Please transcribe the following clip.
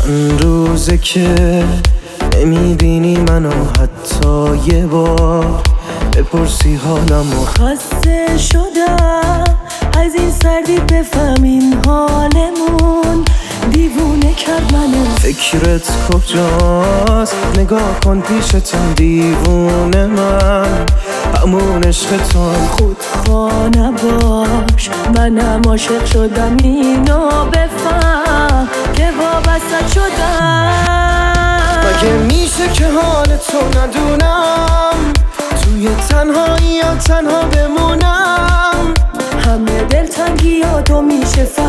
چند روزه که نمیبینی منو حتی یه بار بپرسی حالمو. خسته شدم از این سردی، بفهم این حالمون دیوونه کرد منو. فکرت کجاست؟ نگاه کن پیشتم دیوونه من، همون عشقتم. خودخواه نباش، منم عاشق شدم، اینو بفهم که وابسته شدم. مگه میشه که حال تو ندونم، توی تنهایی یا تنها بمونم؟ همه دلتنگی ها تو میشه